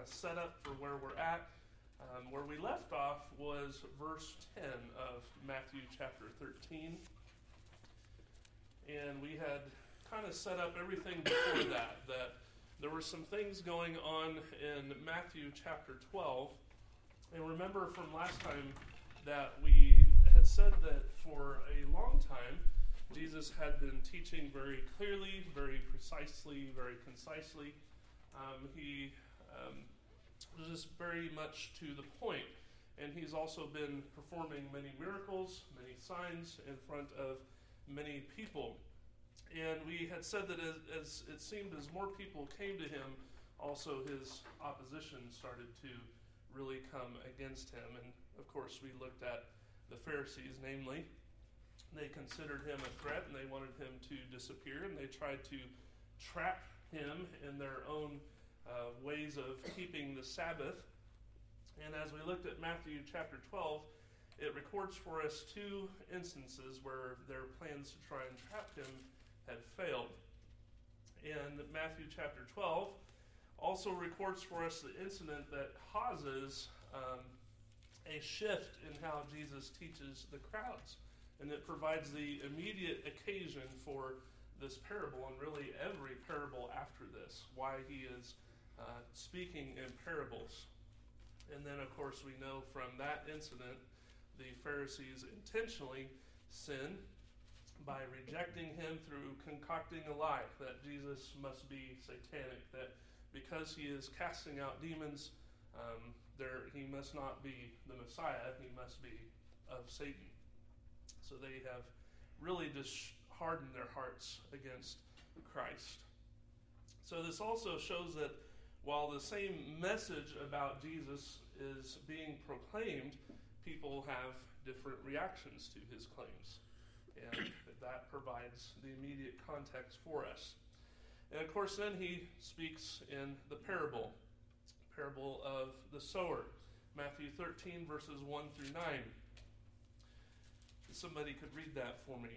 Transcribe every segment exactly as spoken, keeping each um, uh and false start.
of set up for where we're at. Um, where we left off was verse ten of Matthew chapter thirteen. And we had kind of set up everything before that, that there were some things going on in Matthew chapter twelve. And remember from last time that we had said that for a long time, Jesus had been teaching very clearly, very precisely, very concisely. Um, he um, was just very much to the point. And he's also been performing many miracles, many signs in front of many people. And we had said that as, as it seemed as more people came to him, also his opposition started to really come against him. And of course we looked at the Pharisees, namely. They considered him a threat and they wanted him to disappear, and they tried to trap him in their own uh, ways of keeping the Sabbath. And as we looked at Matthew chapter twelve, it records for us two instances where their plans to try and trap him had failed. And Matthew chapter twelve also records for us the incident that causes um, a shift in how Jesus teaches the crowds. And it provides the immediate occasion for this parable, and really every parable after this, why he is uh, speaking in parables. And then, of course, we know from that incident, the Pharisees intentionally sin by rejecting him through concocting a lie that Jesus must be satanic, that because he is casting out demons, um, there he must not be the Messiah, he must be of Satan. So they have really just hardened their hearts against Christ. So this also shows that while the same message about Jesus is being proclaimed, people have different reactions to his claims. And that provides the immediate context for us. And of course, then he speaks in the parable, parable of the sower, Matthew thirteen, verses one through nine. If somebody could read that for me.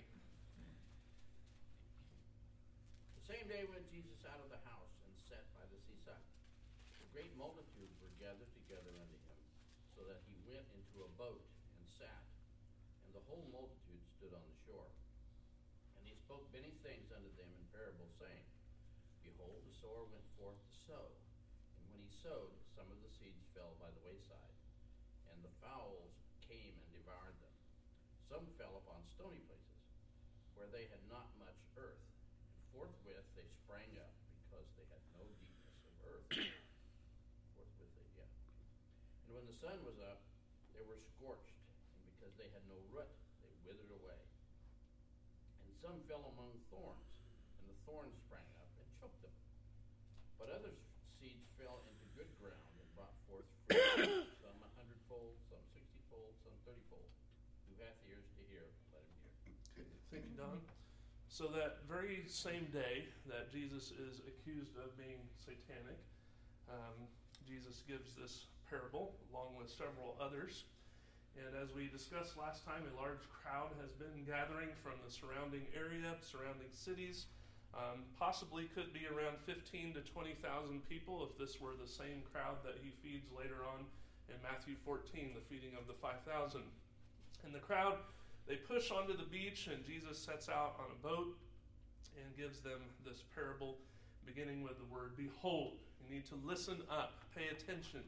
The same day went Jesus out of the house and sat by the seaside. A great multitude were gathered together unto him, so that he went into a boat and sat, and the whole multitude stood on the shore. And he spoke many things unto them in parables, saying, Behold, the sower went forth to sow. And when he sowed, some of the seeds fell by the wayside, and the fowls came and devoured them. Some fell upon stony places, where they had not much earth, and forthwith they sprang up, because they had no deepness of earth. forthwith they, yeah. And when the sun was up, they were scorched, and because they had no root, they withered away. And some fell among thorns, and the thorns sprang up and choked them. But other seeds fell into good ground and brought forth fruit, some a hundredfold, some sixtyfold, some thirtyfold. Who hath ears to hear, let him hear. Okay, thank you, Don. So that very same day that Jesus is accused of being satanic, um, Jesus gives this parable along with several others. And as we discussed last time, a large crowd has been gathering from the surrounding area, surrounding cities. Um, possibly could be around fifteen to twenty thousand people if this were the same crowd that he feeds later on in Matthew fourteen, the feeding of the five thousand. And the crowd, they push onto the beach, and Jesus sets out on a boat and gives them this parable, beginning with the word, Behold. You need to listen up, pay attention.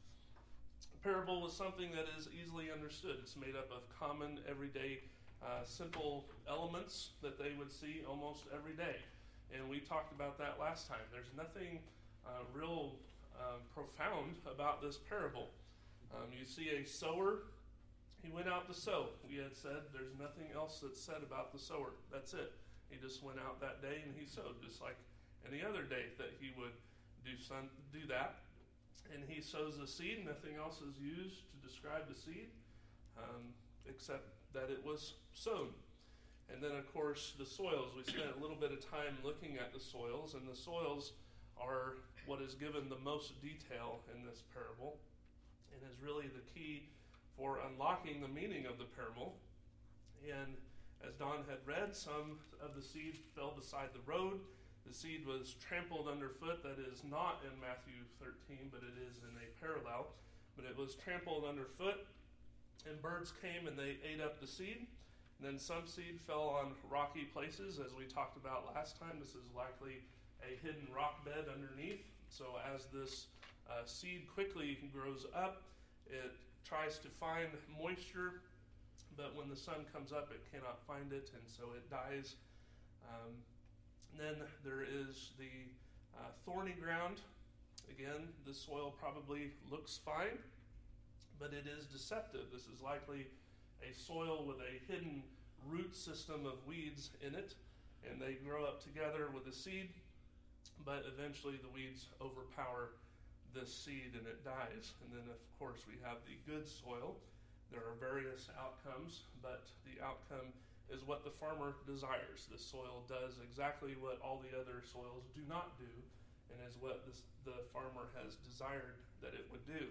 A parable is something that is easily understood. It's made up of common, everyday, uh, simple elements that they would see almost every day. And we talked about that last time. There's nothing uh, real uh, profound about this parable. Um, you see a sower. He went out to sow. We had said there's nothing else that's said about the sower. That's it. He just went out that day and he sowed, just like any other day that he would do some, do that. And he sows the seed. Nothing else is used to describe the seed, um, except that it was sown. And then, of course, the soils. We spent a little bit of time looking at the soils, and the soils are what is given the most detail in this parable, and is really the key for unlocking the meaning of the parable. And as Don had read, some of the seed fell beside the road. The seed was trampled underfoot. That is not in Matthew thirteen, but it is in a parallel. But it was trampled underfoot, and birds came and they ate up the seed. And then some seed fell on rocky places, as we talked about last time. This is likely a hidden rock bed underneath. So as this uh, seed quickly grows up, it tries to find moisture, but when the sun comes up, it cannot find it, and so it dies. Um, then there is the uh, thorny ground. Again, the soil probably looks fine, but it is deceptive. This is likely a soil with a hidden root system of weeds in it, and they grow up together with the seed, but eventually the weeds overpower this seed and it dies. And then, of course, we have the good soil. There are various outcomes, but the outcome is what the farmer desires. The soil does exactly what all the other soils do not do, and is what this, the farmer has desired that it would do.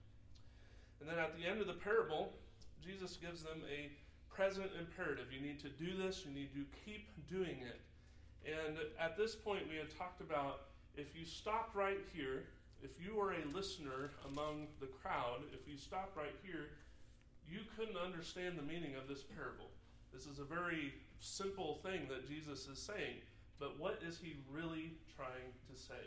And then at the end of the parable, Jesus gives them a present imperative. You need to do this, you need to keep doing it. And at this point, we had talked about if you stopped right here, if you were a listener among the crowd, if you stopped right here, you couldn't understand the meaning of this parable. This is a very simple thing that Jesus is saying, but what is he really trying to say?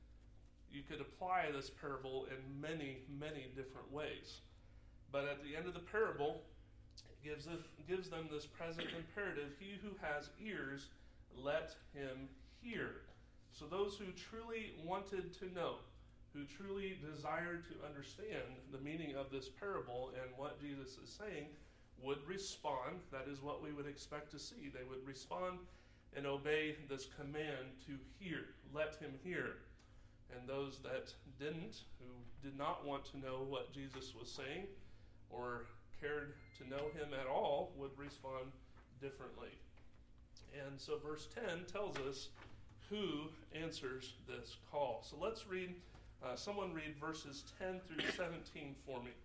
You could apply this parable in many, many different ways. But at the end of the parable, it gives, it, gives them this present imperative: he who has ears, let him hear. So those who truly wanted to know, who truly desired to understand the meaning of this parable and what Jesus is saying, would respond. That is what we would expect to see. They would respond and obey this command to hear. Let him hear. And those that didn't, who did not want to know what Jesus was saying or cared to know him at all, would respond differently. And so verse ten tells us who answers this call. So let's read, uh, someone read verses ten through seventeen for me.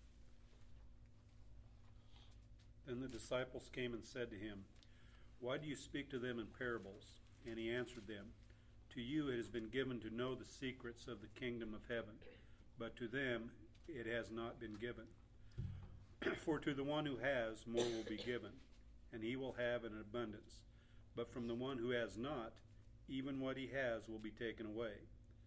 Then the disciples came and said to him, "Why do you speak to them in parables?" And he answered them, "To you it has been given to know the secrets of the kingdom of heaven, but to them it has not been given. For to the one who has, more will be given, and he will have an abundance. But from the one who has not, even what he has will be taken away.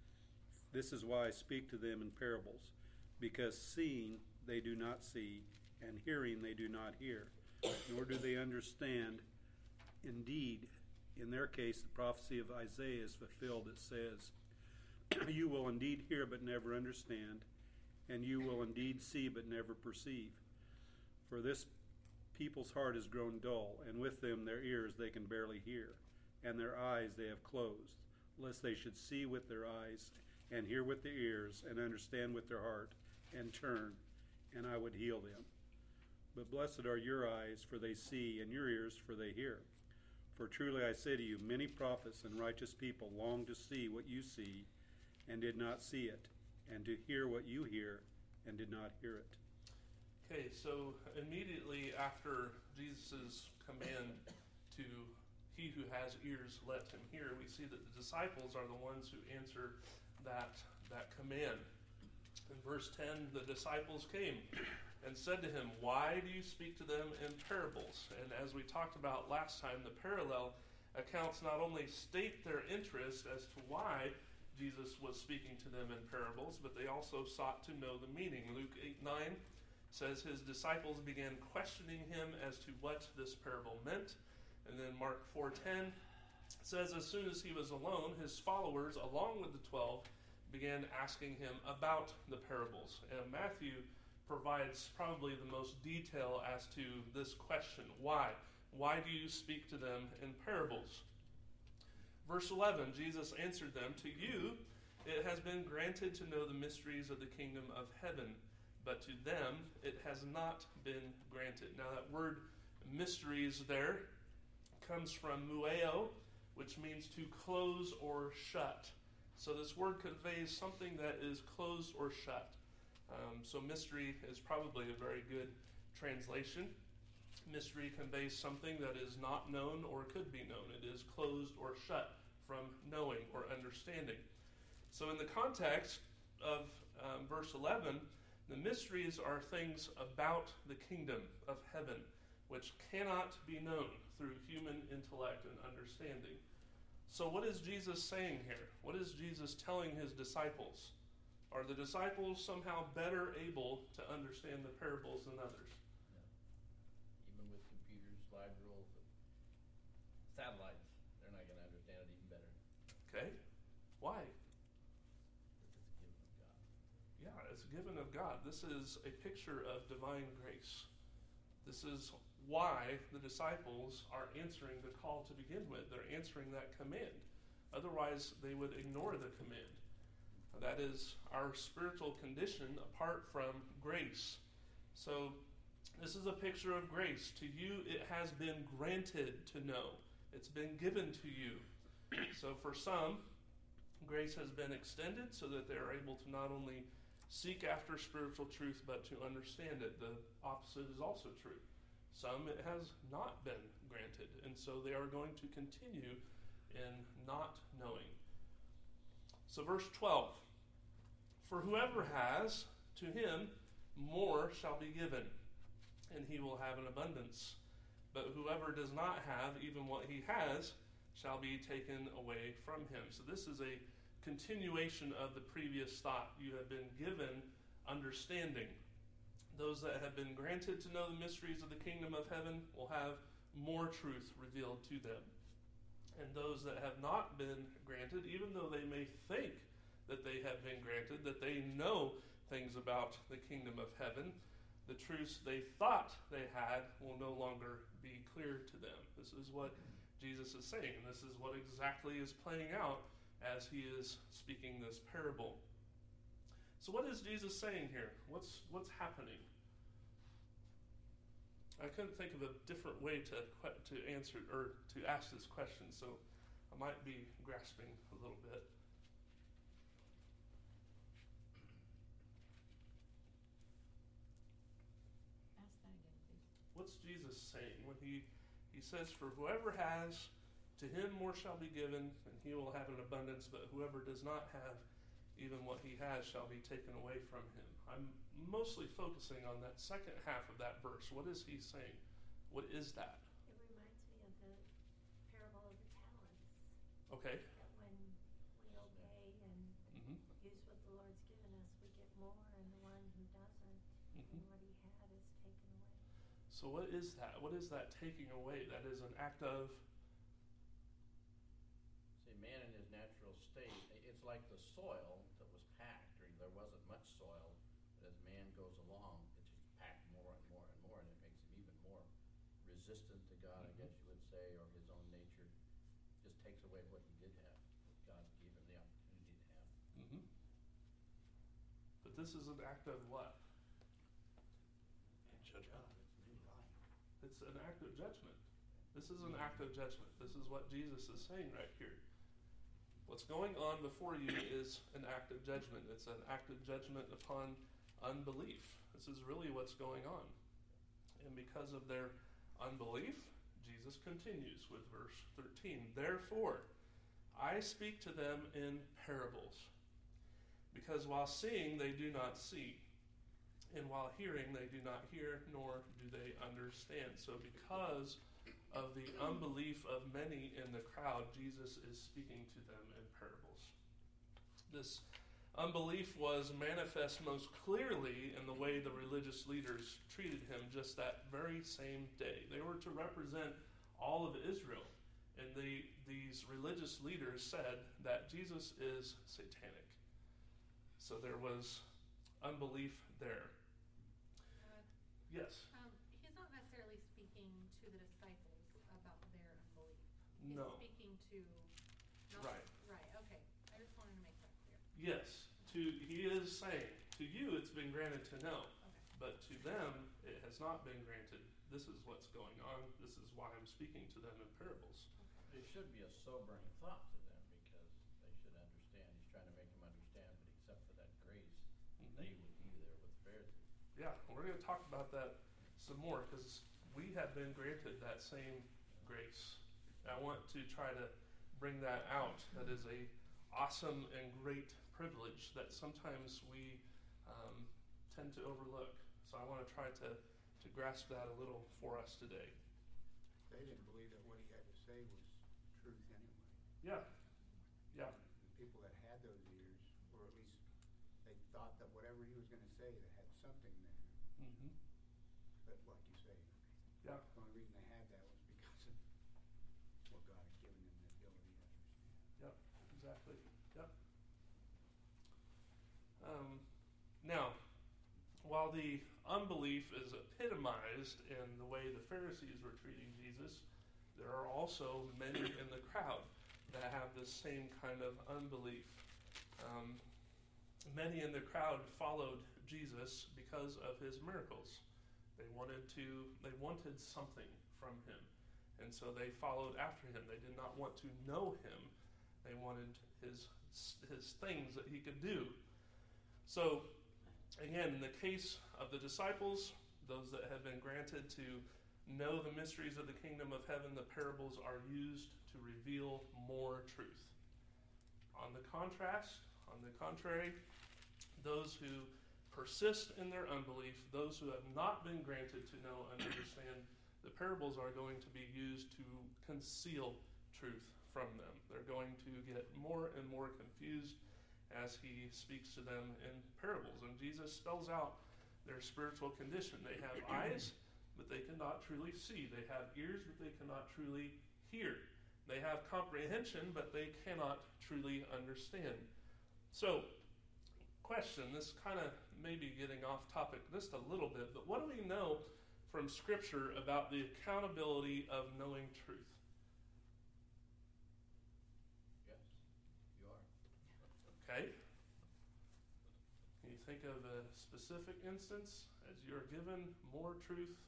This is why I speak to them in parables, because seeing they do not see, and hearing they do not hear, nor do they understand. Indeed, in their case, the prophecy of Isaiah is fulfilled that says, You will indeed hear but never understand, and you will indeed see but never perceive. For this people's heart is grown dull, and with them their ears they can barely hear, and their eyes they have closed, lest they should see with their eyes, and hear with their ears, and understand with their heart, and turn, and I would heal them. But blessed are your eyes, for they see, and your ears, for they hear. For truly I say to you, many prophets and righteous people long to see what you see, and did not see it, and to hear what you hear, and did not hear it." Okay, so immediately after Jesus' command to he who has ears, let him hear, we see that the disciples are the ones who answer that, that command. In verse ten, the disciples came and said to him, "Why do you speak to them in parables?" And as we talked about last time, the parallel accounts not only state their interest as to why Jesus was speaking to them in parables, but they also sought to know the meaning. Luke eight nine says his disciples began questioning him as to what this parable meant. And then Mark four ten says as soon as he was alone, his followers, along with the twelve, began asking him about the parables. And Matthew provides probably the most detail as to this question. Why? Why do you speak to them in parables? Verse eleven, Jesus answered them, "To you it has been granted to know the mysteries of the kingdom of heaven, but to them it has not been granted." Now that word mysteries there comes from mueo, which means to close or shut. So this word conveys something that is closed or shut. Um, so mystery is probably a very good translation. Mystery conveys something that is not known or could be known. It is closed or shut from knowing or understanding. So in the context of um, verse eleven, the mysteries are things about the kingdom of heaven, which cannot be known through human intellect and understanding. So what is Jesus saying here? What is Jesus telling his disciples? Are the disciples somehow better able to understand the parables than others? Yeah. Even with computers, live rules, and satellites, they're not going to understand it even better. Okay. Why? Because it's Yeah, it's a given of God. a given of God. This is a picture of divine grace. This is why the disciples are answering the call to begin with. They're answering that command. Otherwise, they would ignore the command. That is our spiritual condition apart from grace. So, this is a picture of grace. To you, it has been granted to know. It's been given to you. So, for some, grace has been extended so that they are able to not only seek after spiritual truth, but to understand it. The opposite is also true. Some, it has not been granted, and so they are going to continue in not knowing. So, verse twelve. For whoever has, to him more shall be given, and he will have an abundance. But whoever does not have, even what he has, shall be taken away from him. So this is a continuation of the previous thought. You have been given understanding. Those that have been granted to know the mysteries of the kingdom of heaven will have more truth revealed to them. And those that have not been granted, even though they may think that they have been granted, that they know things about the kingdom of heaven, the truths they thought they had will no longer be clear to them. This is what Jesus is saying, and this is what exactly is playing out as he is speaking this parable. So what is Jesus saying here? What's what's happening? I couldn't think of a different way to to answer or to ask this question, so I might be grasping a little bit. What's Jesus saying when he, he says, for whoever has, to him more shall be given, and he will have an abundance, but whoever does not have, even what he has shall be taken away from him. I'm mostly focusing on that second half of that verse. What is he saying? What is that? It reminds me of the parable of the talents. Okay. That when we obey and Mm-hmm. use what the Lord's given us, we get more, and the one who doesn't, Mm-hmm. and what he had is taken away. So what is that? What is that taking away? That is an act of... See, man in his natural state, i- it's like the soil that was packed, or there wasn't much soil, but as man goes along, it's just packed more and more and more, and it makes him even more resistant to God, I Mhm. guess you would say, or his own nature. Just takes away what he did have, what God gave him the opportunity to have. Mm-hmm. But this is an act of what? Judgment. It's new life. It's an act of judgment. This is an act of judgment. This is what Jesus is saying right here. What's going on before you is an act of judgment. It's an act of judgment upon unbelief. This is really what's going on. And because of their unbelief, Jesus continues with verse thirteen. Therefore, I speak to them in parables, because while seeing they do not see, and while hearing they do not hear, nor do they understand. So because of the unbelief of many in the crowd, Jesus is speaking to them in parables. This unbelief was manifest most clearly in the way the religious leaders treated him just that very same day. They were to represent all of Israel, and they, these religious leaders said that Jesus is satanic. So there was unbelief there. Uh, Yes. um, he's not necessarily speaking to the disciples about their unbelief. He's No. speaking to. Not, Right. Right. Okay. I just wanted to make that clear. Yes. To he is saying, to you it's been granted to know, Okay. but to them it has not been granted. This is what's going on. This is why I'm speaking to them in parables. It should be a sobering thought to them, because they should understand. He's trying to make them understand, but except for that grace, Mhm. they would be there with the Pharisees. Yeah, we're going to talk about that some more, because we have been granted that same grace. I want to try to bring that out. That is a awesome and great privilege that sometimes we um, tend to overlook. So I want to try to, to grasp that a little for us today. They didn't believe that what he had to say was truth anyway. Yeah, yeah, The people that had those ears, or at least they thought that whatever he was going to say, that had something there. mm-hmm. But like you say, Yeah, the only reason they had that was because of what God had given them the ability to understand. yep, exactly, yep. Um, now, while the unbelief is epitomized in the way the Pharisees were treating Jesus, there are also many in the crowd that have this same kind of unbelief. Um, many in the crowd followed Jesus because of his miracles. They wanted to, they wanted something from him, and so they followed after him. They did not want to know him. They wanted his his things that he could do. So, again, in the case of the disciples, those that have been granted to know the mysteries of the kingdom of heaven, the parables are used to reveal more truth. On the contrast, on the contrary, those who persist in their unbelief, those who have not been granted to know and understand, the parables are going to be used to conceal truth from them. They're going to get more and more confused as he speaks to them in parables. And Jesus spells out their spiritual condition. They have eyes, but they cannot truly see. They have ears, but they cannot truly hear. They have comprehension, but they cannot truly understand. So, question, this kind of may be getting off topic just a little bit, but what do we know from Scripture about the accountability of knowing truth? Yes, you are. Okay. Can you think of a specific instance as you're given more truth?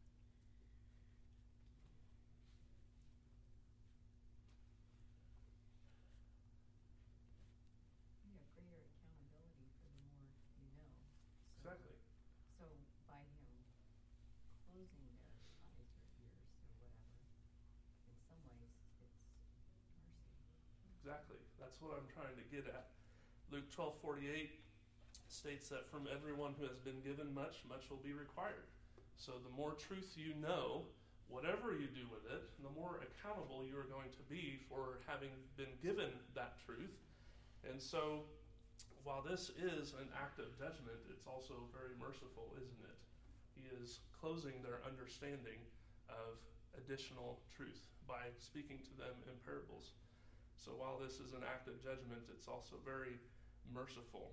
You have greater accountability for the more you know. So, Exactly. So by him closing their eyes or ears or whatever, in some ways it's mercy. Exactly. That's what I'm trying to get at. Luke twelve forty-eight states that from everyone who has been given much, much will be required. So the more truth you know, whatever you do with it, the more accountable you are going to be for having been given that truth. And so while this is an act of judgment, it's also very merciful, isn't it? He is closing their understanding of additional truth by speaking to them in parables. So while this is an act of judgment, it's also very merciful.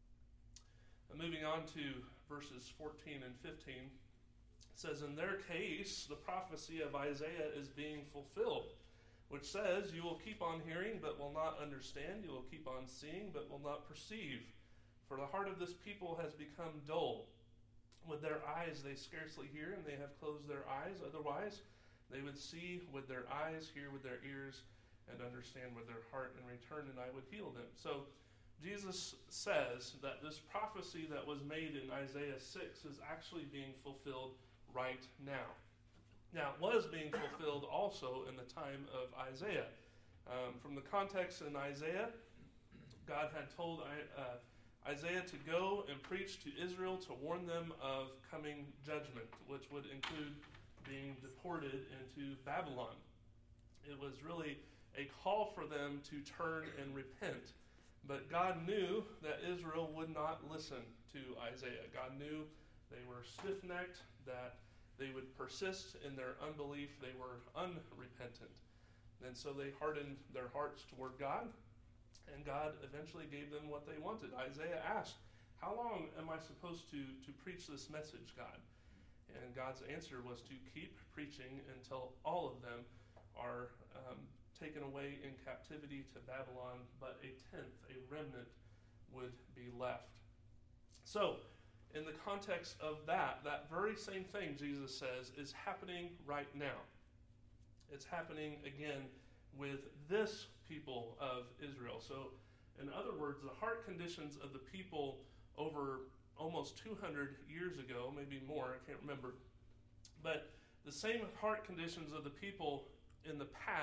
And moving on to verses fourteen and fifteen, it says, in their case, the prophecy of Isaiah is being fulfilled, which says, you will keep on hearing, but will not understand. You will keep on seeing, but will not perceive. For the heart of this people has become dull. With their eyes they scarcely hear, and they have closed their eyes. Otherwise, they would see with their eyes, hear with their ears, and understand with their heart, and return, and I would heal them. So Jesus says that this prophecy that was made in Isaiah six is actually being fulfilled right now. Now, it was being fulfilled also in the time of Isaiah. Um, from the context in Isaiah, God had told uh, Isaiah to go and preach to Israel to warn them of coming judgment, which would include being deported into Babylon. It was really a call for them to turn and repent. But God knew that Israel would not listen to Isaiah. God knew they were stiff-necked, that they would persist in their unbelief. They were unrepentant. And so they hardened their hearts toward God, and God eventually gave them what they wanted. Isaiah asked, how long am I supposed to, to preach this message, God? And God's answer was to keep preaching until all of them are um, taken away in captivity to Babylon, but a tenth, a remnant, would be left. So, in the context of that, that very same thing, Jesus says, is happening right now. It's happening again with this people of Israel. So, in other words, the heart conditions of the people over almost two hundred years ago, maybe more, I can't remember, but the same heart conditions of the people in the past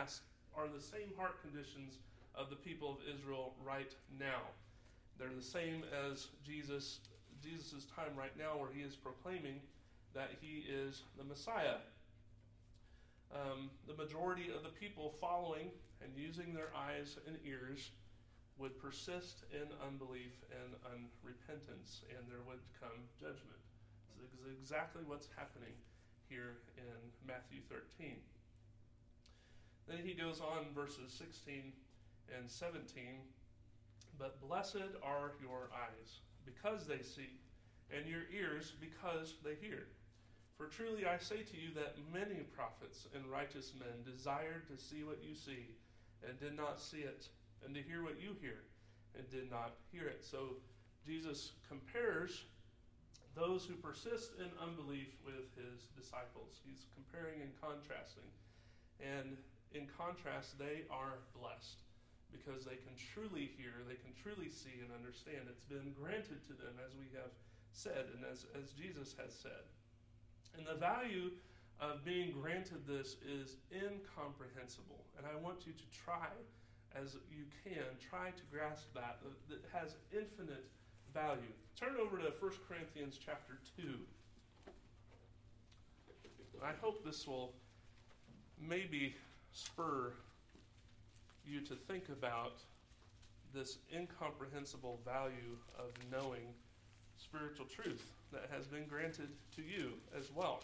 are the same heart conditions of the people of Israel right now. They're the same as Jesus, Jesus' time right now, where he is proclaiming that he is the Messiah. Um, the majority of the people following and using their eyes and ears would persist in unbelief and unrepentance, and there would come judgment. This is exactly what's happening here in Matthew thirteen. Then he goes on, verses sixteen and seventeen, "But blessed are your eyes, because they see, and your ears, because they hear. For truly I say to you that many prophets and righteous men desired to see what you see, and did not see it, and to hear what you hear, and did not hear it." So Jesus compares those who persist in unbelief with his disciples. He's comparing and contrasting. And in contrast, they are blessed because they can truly hear, they can truly see and understand. It's been granted to them, as we have said, and as, as Jesus has said. And the value of being granted this is incomprehensible. And I want you to try, as you can, try to grasp that. That has infinite value. Turn over to First Corinthians chapter two. I hope this will maybe spur you to think about this incomprehensible value of knowing spiritual truth that has been granted to you as well.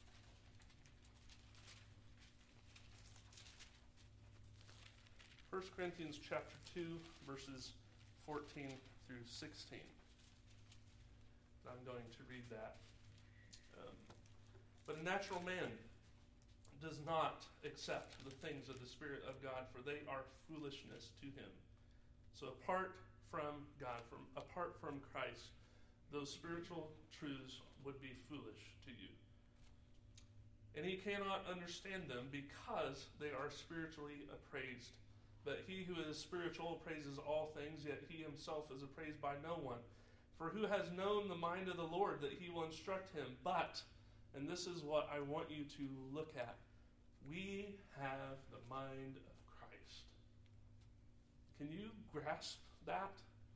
First Corinthians chapter two, verses fourteen through sixteen. I'm going to read that. Um, but a natural man does not accept the things of the Spirit of God, for they are foolishness to him. So apart from God, from apart from Christ, those spiritual truths would be foolish to you. And he cannot understand them because they are spiritually appraised. But he who is spiritual appraises all things, yet he himself is appraised by no one. For who has known the mind of the Lord that he will instruct him? But, and this is what I want you to look at, we have the mind of Christ. Can you grasp that?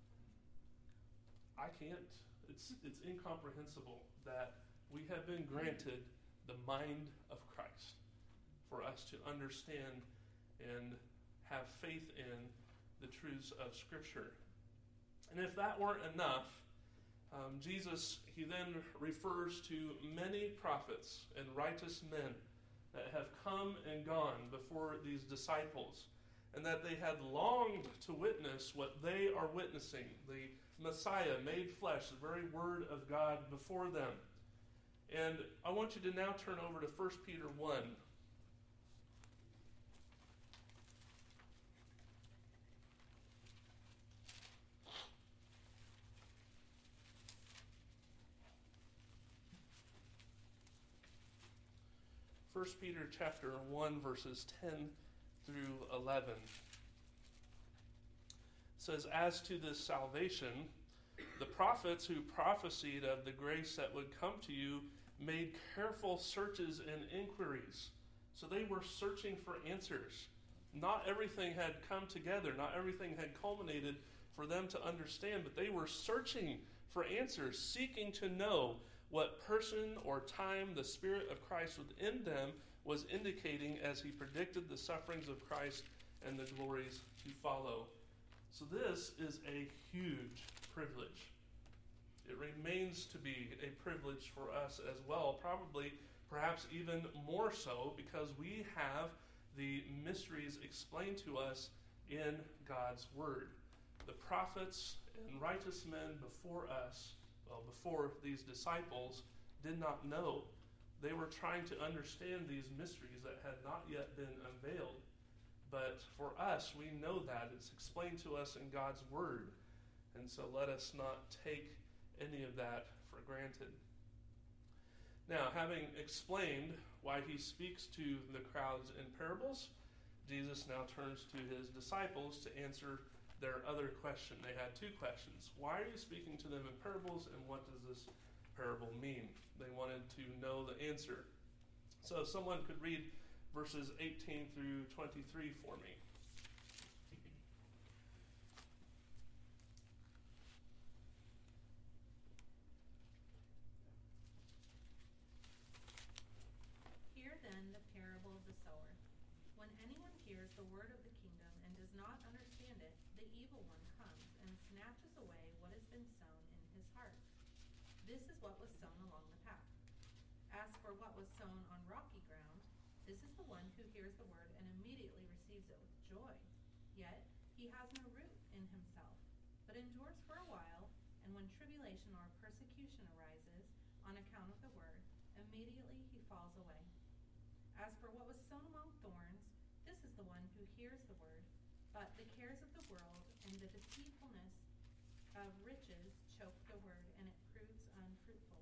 I can't. It's, it's incomprehensible that we have been granted the mind of Christ for us to understand and have faith in the truths of Scripture. And if that weren't enough, um, Jesus, he then refers to many prophets and righteous men that have come and gone before these disciples, and that they had longed to witness what they are witnessing, the Messiah made flesh, the very Word of God before them. And I want you to now turn over to First Peter one. First Peter chapter one, verses ten through eleven. It says, "As to this salvation, the prophets who prophesied of the grace that would come to you made careful searches and inquiries." So they were searching for answers. Not everything had come together. Not everything had culminated for them to understand, but they were searching for answers, seeking to know what person or time the Spirit of Christ within them was indicating as he predicted the sufferings of Christ and the glories to follow. So this is a huge privilege. It remains to be a privilege for us as well, probably perhaps even more so, because we have the mysteries explained to us in God's Word. The prophets and righteous men before us, well, before these disciples, did not know. They were trying to understand these mysteries that had not yet been unveiled. But for us, we know that. It's explained to us in God's Word. And so let us not take any of that for granted. Now, having explained why he speaks to the crowds in parables, Jesus now turns to his disciples to answer their other question. They had two questions. Why are you speaking to them in parables, and what does this parable mean? They wanted to know the answer. So if someone could read verses eighteen through twenty-three for me. Hear then the parable of the sower. When anyone hears the word of the kingdom and does not understand it, the evil one comes and snatches away what has been sown in his heart. This is what was sown along the path. As for what was sown on rocky ground, this is the one who hears the word and immediately receives it with joy. Yet he has no root in himself, but endures for a while, and when tribulation or persecution arises on account of the word, immediately he falls away. As for what was sown among thorns, this is the one who hears the word, but the cares of the world and the deceitfulness of riches choke the word, and it proves unfruitful.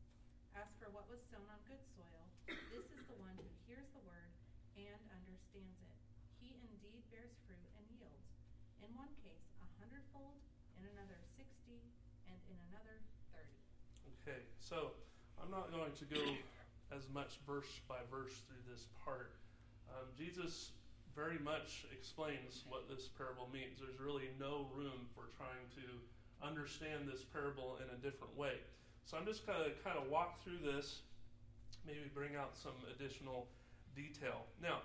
As for what was sown on good soil, this is the one who hears the word and understands it. He indeed bears fruit and yields, in one case a hundredfold, in another sixty, and in another thirty. Okay, so I'm not going to go as much verse by verse through this part. Um, Jesus very much explains what this parable means. There's really no room for trying to understand this parable in a different way. So I'm just going to kind of walk through this, maybe bring out some additional detail. Now,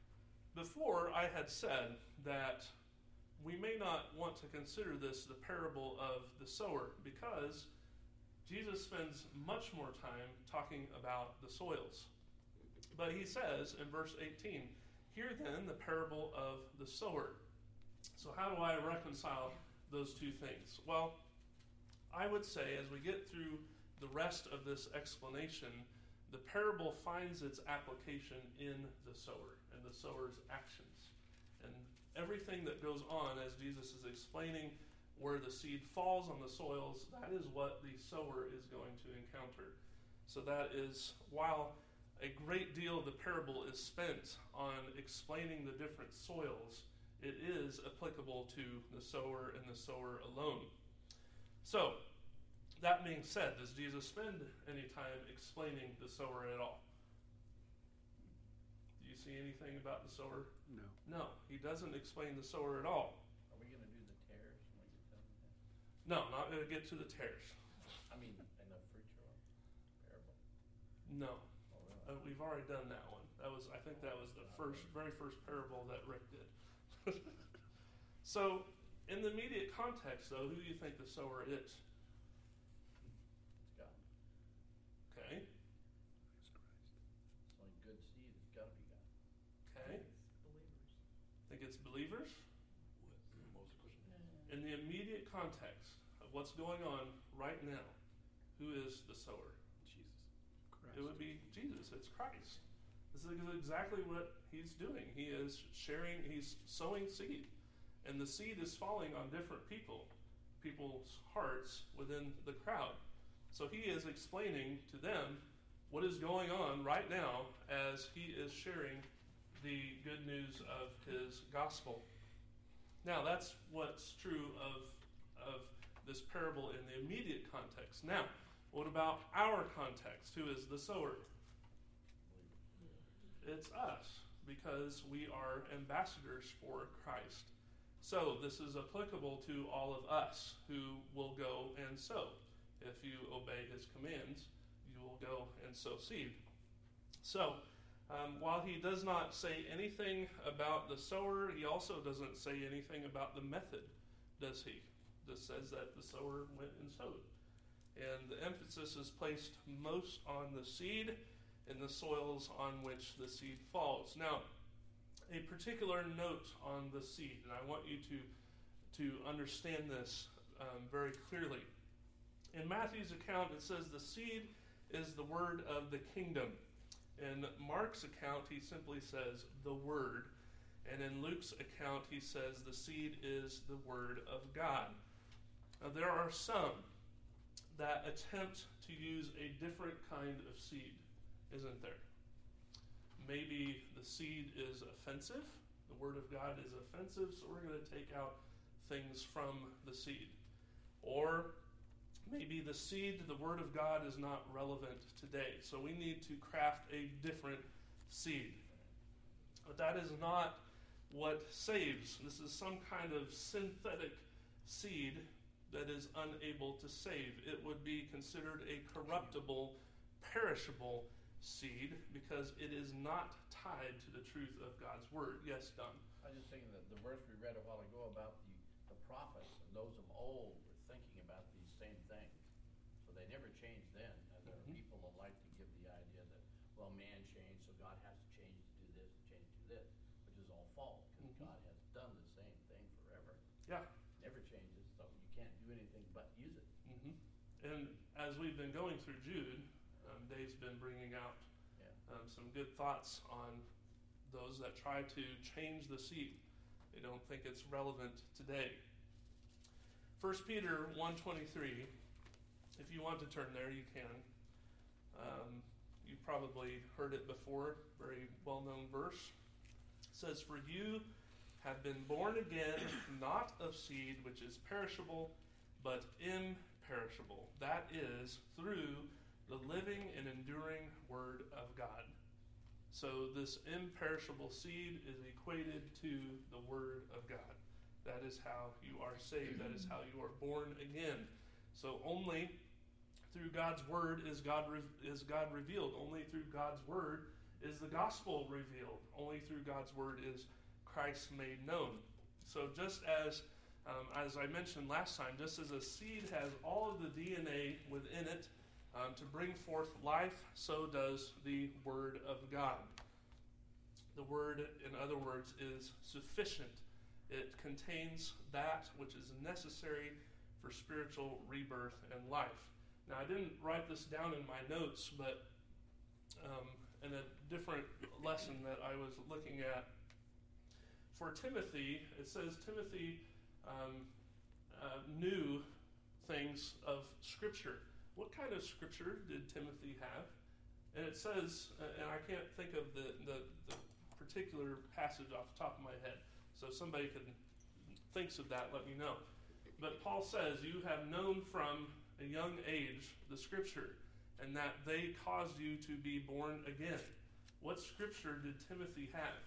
before I had said that we may not want to consider this the parable of the sower because Jesus spends much more time talking about the soils. But he says in verse eighteen, "Hear then the parable of the sower." So how do I reconcile those two things? Well, I would say as we get through the rest of this explanation, the parable finds its application in the sower and the sower's actions. And everything that goes on as Jesus is explaining where the seed falls on the soils, that is what the sower is going to encounter. So that is, while a great deal of the parable is spent on explaining the different soils, it is applicable to the sower and the sower alone. So, that being said, does Jesus spend any time explaining the sower at all? Do you see anything about the sower? No. No, he doesn't explain the sower at all. Are we gonna do the tares when we get done with that? No, not going to get to the tares. I mean, in the fruit jar parable. No, Oh, really? uh, we've already done that one. That was, I think, that was the first, very first parable that Rick did. So, in the immediate context, though, who do you think the sower is? It's God. Okay, It's only good seed. It's gotta be God. okay. Believers. Think it's believers? Most Christians. In the immediate context of what's going on right now, who is the sower? Jesus. Christ. It would be Jesus. It's Christ. This is exactly what he's doing. He is sharing, he's sowing seed. And the seed is falling on different people, people's hearts within the crowd. So he is explaining to them what is going on right now as he is sharing the good news of his gospel. Now, that's what's true of, of this parable in the immediate context. Now, what about our context? Who is the sower? It's us, because we are ambassadors for Christ. So this is applicable to all of us who will go and sow. If you obey his commands, you will go and sow seed. So, um, while he does not say anything about the sower, he also doesn't say anything about the method, does he? Just says that the sower went and sowed. And the emphasis is placed most on the seed and the soils on which the seed falls. Now, a particular note on the seed, and I want you to, to understand this um, very clearly. In Matthew's account, it says the seed is the word of the kingdom. In Mark's account, he simply says the word. And in Luke's account, he says the seed is the word of God. Now, there are some that attempt to use a different kind of seed, isn't there? Maybe the seed is offensive. The word of God is offensive, so we're going to take out things from the seed. Or maybe the seed, the word of God, is not relevant today, so we need to craft a different seed. But that is not what saves. This is some kind of synthetic seed that is unable to save. It would be considered a corruptible, perishable seed because it is not tied to the truth of God's word. Yes, Don? I was just thinking that the verse we read a while ago about the, the prophets and those of old were thinking about these same things. So they never changed then. And there Mhm. are people that like to give the idea that, well, man changed, so God has to change to do this, change to do this, which is all false because Mhm. God has done the same thing forever. Yeah. Never changes, so you can't do anything but use it. hmm And as we've been going through Jude, um, Dave's been bringing out Yeah. um, some good thoughts on those that try to change the seed. They don't think it's relevant today. First Peter one twenty-three, if you want to turn there, you can. Um, you've probably heard it before, very well-known verse. It says, "For you have been born again, not of seed which is perishable, but imperishable. That is, through the living and enduring word of God." So this imperishable seed is equated to the word of God. That is how you are saved. That is how you are born again. So only through God's word is God re- is God revealed. Only through God's word is the gospel revealed. Only through God's word is Christ made known. So just as um, as I mentioned last time, just as a seed has all of the D N A within it um, to bring forth life, so does the word of God. The word, in other words, is sufficient. It contains that which is necessary for spiritual rebirth and life. Now, I didn't write this down in my notes, but um, in a different lesson that I was looking at, for Timothy, it says Timothy um, uh, knew things of Scripture. What kind of Scripture did Timothy have? And it says, uh, and I can't think of the, the, the particular passage off the top of my head, so if somebody can thinks of that, let me know. But Paul says, "You have known from a young age the Scripture, and that they caused you to be born again." What Scripture did Timothy have?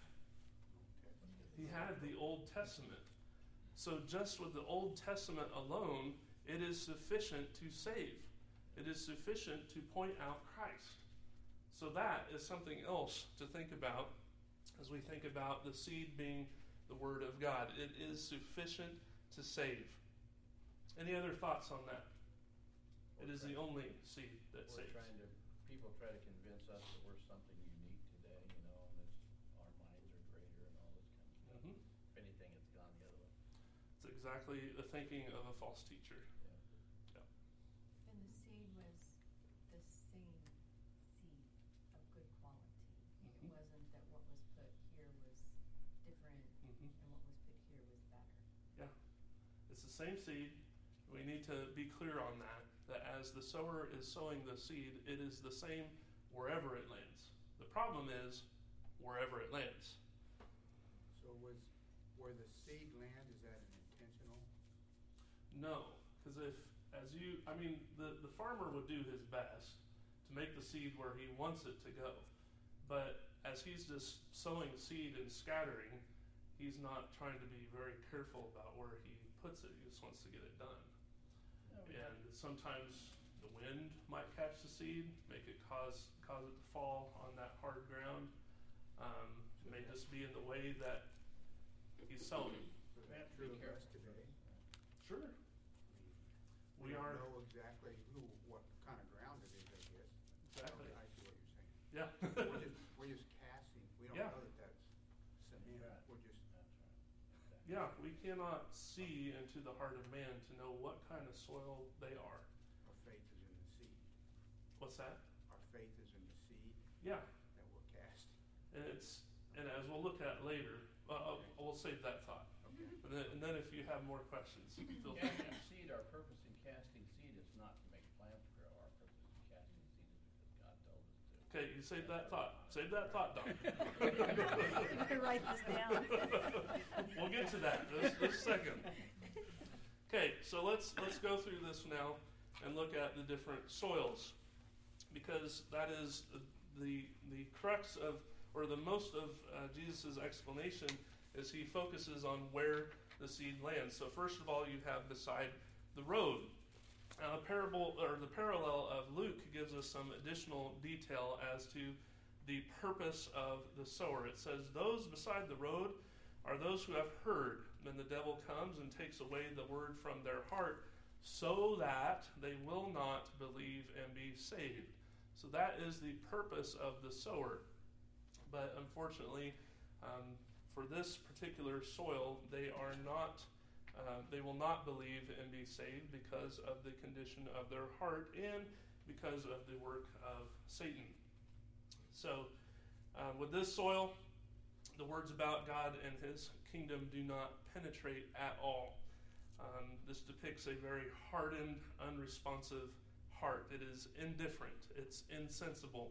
He had the Old Testament. So just with the Old Testament alone, it is sufficient to save. It is sufficient to point out Christ. So that is something else to think about as we think about the seed being the Word of God. It is sufficient to save. Any other thoughts on that? It is the only seed that We're saves. trying to, people try to convince us that we're something unique today, you know, and it's, our minds are greater and all this kind of stuff. Mhm. If anything, it's gone the other way. It's exactly the thinking of a false teacher. Yeah. And the seed was the same seed of good quality. Mhm. It wasn't that what was put here was different Mhm. and what was put here was better. Yeah. It's the same seed. We need to be clear on that, that as the sower is sowing the seed, it is the same wherever it lands. The problem is wherever it lands. So was, where the seed land, is that an intentional? No, because if, as you, I mean, the, the farmer would do his best to make the seed where he wants it to go. But as he's just sowing seed and scattering, he's not trying to be very careful about where he puts it. He just wants to get it done. Yeah, we And sometimes the wind might catch the seed, make it cause cause it to fall on that hard ground. Um, it may just be in the way that he's sowing. So We have that's to be true of us careful. today. Sure. We don't are- know exactly who, what kind of ground it is, I guess. Exactly. I see what you're saying. Yeah. We're just, we're just casting, we don't Yeah. know that that's cement, Right. we're just, That's right. Exactly. Yeah, we cannot see into the heart of man to know what kind of soil they are. our faith is in the seed. What's that? Our faith is in the seed Yeah, that we're casting. and it's and as we'll look at later, uh, I'll, we'll save that thought. Okay. And then, and then if you have more questions, feel free. Casting seed, our purpose in casting seed is not to make plants grow. Our purpose in casting seed is because God told us to. Okay, you save that thought. Save that thought, Don. Write this down. We'll get to that just, just a second. Okay, so let's let's go through this now and look at the different soils, because that is the the crux of or the most of uh, Jesus' explanation is he focuses on where the seed lands. So first of all, you have beside the road. Now, the parable or the parallel of Luke gives us some additional detail as to the purpose of the sower. It says, "Those beside the road are those who have heard. Then the devil comes and takes away the word from their heart, so that they will not believe and be saved." So that is the purpose of the sower. But unfortunately, um, for this particular soil, they are not. Uh, they will not believe and be saved because of the condition of their heart and because of the work of Satan. So, uh, with this soil, the words about God and his kingdom do not penetrate at all. Um, this depicts a very hardened, unresponsive heart. It is indifferent. It's insensible.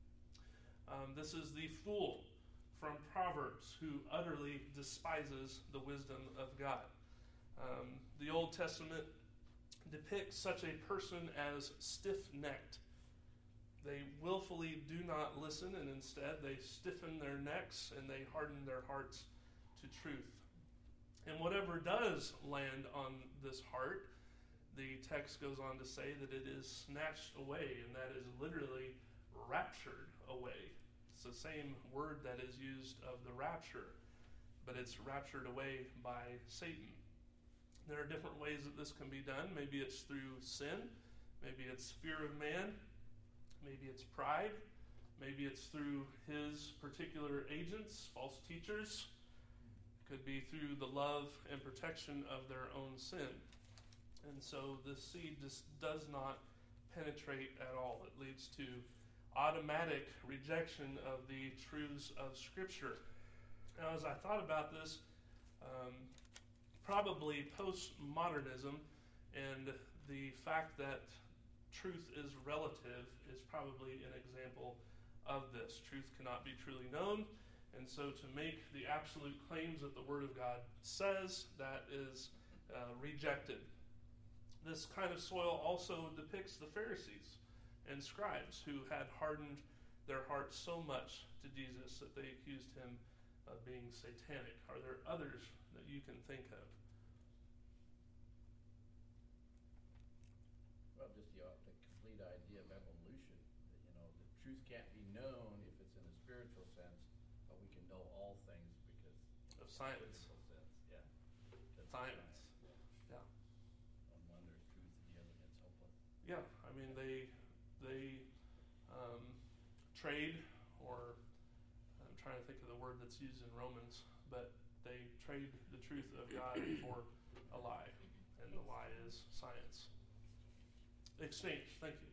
Um, this is the fool from Proverbs who utterly despises the wisdom of God. Um, the Old Testament depicts such a person as stiff-necked. They willfully do not listen, and instead they stiffen their necks and they harden their hearts to truth. And whatever does land on this heart, the text goes on to say that it is snatched away, and that is literally raptured away. It's the same word that is used of the rapture, but it's raptured away by Satan. There are different ways that this can be done. Maybe it's through sin. Maybe it's fear of man. Maybe it's pride. Maybe it's through his particular agents, false teachers. It could be through the love and protection of their own sin. And so this seed just does not penetrate at all. It leads to automatic rejection of the truths of Scripture. Now, as I thought about this, um, probably postmodernism and the fact that truth is relative is probably an example of this. Truth cannot be truly known, and so to make the absolute claims that the Word of God says, that is uh, rejected. This kind of soil also depicts the Pharisees and scribes who had hardened their hearts so much to Jesus that they accused him of being satanic. Are there others that you can think of? Well, just the, uh, the complete idea of evolution. That, you know, the truth can't be known if it's in a spiritual sense, but we can know all things because Of science. physical sense. Yeah. That's Science. Yeah. Yeah. On one there's truth, and the other it's hopeless. Yeah, I mean, they they um, trade, or I'm trying to think of the word that's used in Romans, but they trade the truth of God for a lie, and the lie is science. Exchange, thank you.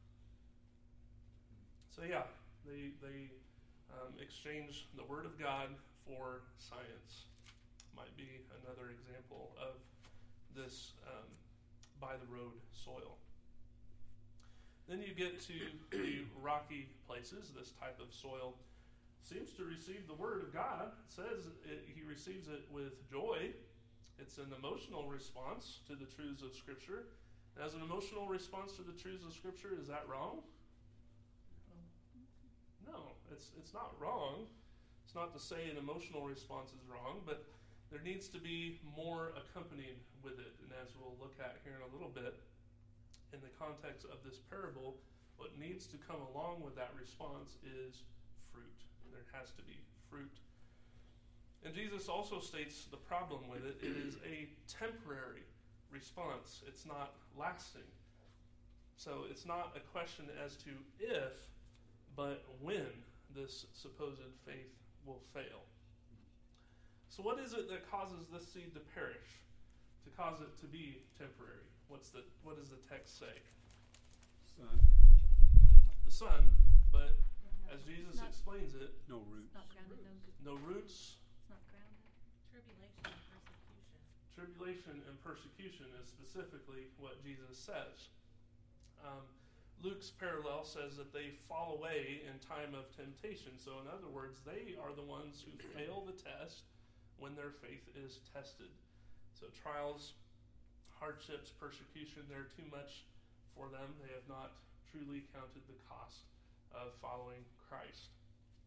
So yeah, they they um, exchange the Word of God for science. Might be another example of this um, by the road soil. Then you get to the rocky places. This type of soil seems to receive the Word of God. It says it, he receives it with joy. It's an emotional response to the truths of Scripture. As an emotional response to the truths of Scripture, is that wrong? No, it's it's not wrong. It's not to say an emotional response is wrong, but there needs to be more accompanied with it. And as we'll look at here in a little bit, in the context of this parable, what needs to come along with that response is fruit. There has to be fruit. And Jesus also states the problem with it. It is a temporary response. It's not lasting. So it's not a question as to if, but when this supposed faith will fail. So what is it that causes this seed to perish, to cause it to be temporary? What's the what does the text say? Son, The sun, but as Jesus It's not- explains it, no roots. Not grounded, no good. no roots. It's not grounded. Tribulation and persecution. Tribulation and persecution is specifically what Jesus says. Um, Luke's parallel says that they fall away in time of temptation. So in other words, they are the ones who fail the test when their faith is tested. So trials, hardships, persecution, they're too much for them. They have not truly counted the cost of following Christ.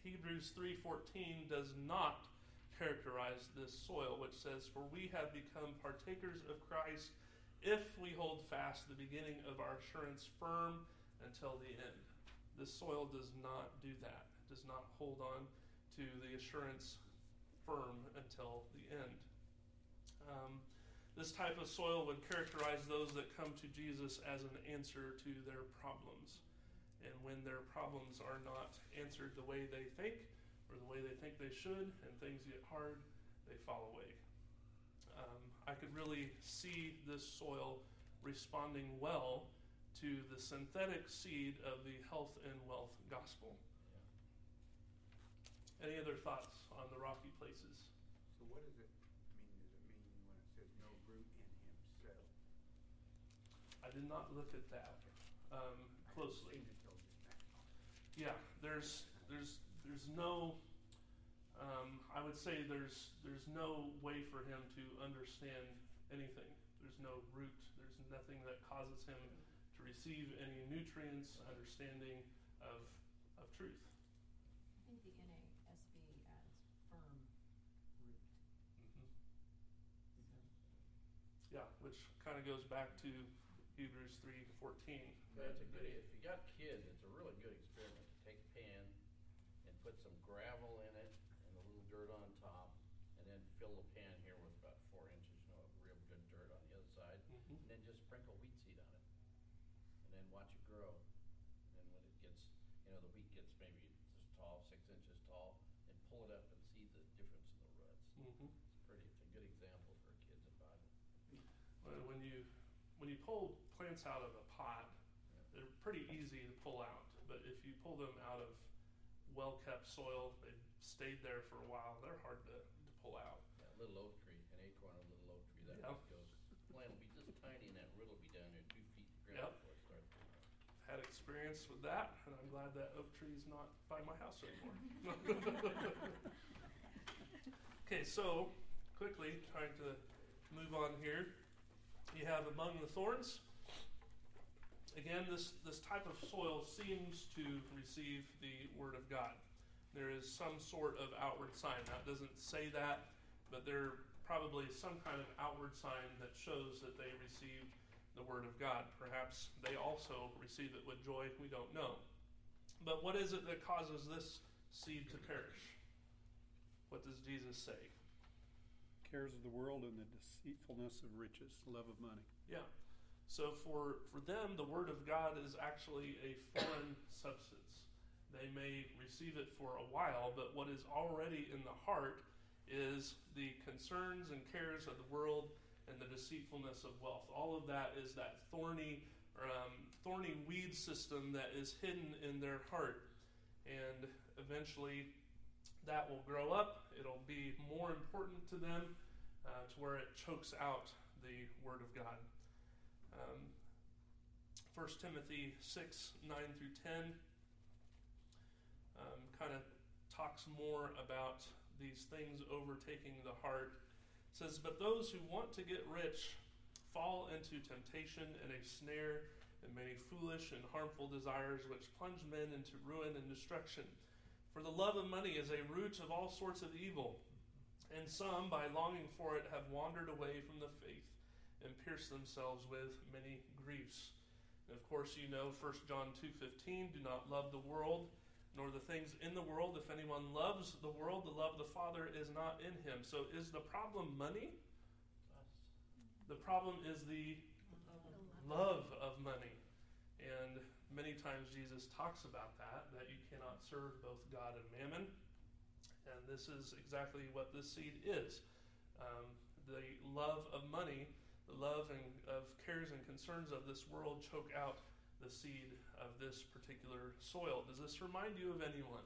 Hebrews three fourteen does not characterize this soil, which says, "For we have become partakers of Christ if we hold fast the beginning of our assurance firm until the end." This soil does not do that. It does not hold on to the assurance firm until the end. Um, this type of soil would characterize those that come to Jesus as an answer to their problems. And when their problems are not answered the way they think or the way they think they should, and things get hard, they fall away. Um, I could really see this soil responding well to the synthetic seed of the health and wealth gospel. Any other thoughts on the rocky places? So what does it mean? Does it mean when it says no root in himself? I did not look at that um, closely. I hadn't seen it till just now. Yeah, there's there's there's no. Um, I would say there's there's no way for him to understand anything. There's no root. There's nothing that causes him to receive any nutrients, understanding of of truth. I think the N A S B adds firm root. Mm-hmm. Yeah, which kind of goes back to Hebrews three fourteen. But it's a good, if you got kids, it's a really good experiment to take a pan and put some gravel in it and a little dirt on top, and then fill the pan here with about four inches, you know, of real good dirt on the other side, Mhm. and then just sprinkle wheat seed on it, and then watch it grow. And when it gets, you know, the wheat gets maybe this tall, six inches tall, and pull it up and see the difference in the roots. Mm-hmm. It's pretty, it's a good example for kids and Bible. Well, when you when you pull plants out of a pot, they're pretty easy to pull out. But if you pull them out of well-kept soil, they've stayed there for a while, they're hard to, to pull out. Yeah, a little oak tree, an acorn of a little oak tree, that Yeah. root goes, plant will be just tiny and that root will be down there two feet to Yep. ground before it starts to grow. Had experience with that, and I'm glad that oak tree is not by my house anymore. Okay, so quickly trying to move on here. You have among the thorns. Again, this, this type of soil seems to receive the word of God. There is some sort of outward sign. That doesn't say that, but there probably some kind of outward sign that shows that they received the word of God. Perhaps they also receive it with joy. We don't know. But what is it that causes this seed to perish? What does Jesus say? Cares of the world and the deceitfulness of riches, love of money. Yeah. So for, for them, the word of God is actually a foreign substance. They may receive it for a while, but what is already in the heart is the concerns and cares of the world and the deceitfulness of wealth. All of that is that thorny, um, thorny weed system that is hidden in their heart. And eventually that will grow up. It'll be more important to them uh, to where it chokes out the word of God. Um, First Timothy six, nine through ten um, kind of talks more about these things overtaking the heart. It says, "But those who want to get rich fall into temptation and a snare and many foolish and harmful desires which plunge men into ruin and destruction. For the love of money is a root of all sorts of evil, and some, by longing for it, have wandered away from the faith and pierced themselves with many griefs." And of course, you know First John two fifteen, "Do not love the world, nor the things in the world. If anyone loves the world, the love of the Father is not in him." So is the problem money? The problem is the love of money. And many times Jesus talks about that, that you cannot serve both God and mammon. And this is exactly what this seed is. Um, the love of money, the love and of cares and concerns of this world choke out the seed of this particular soil. Does this remind you of anyone?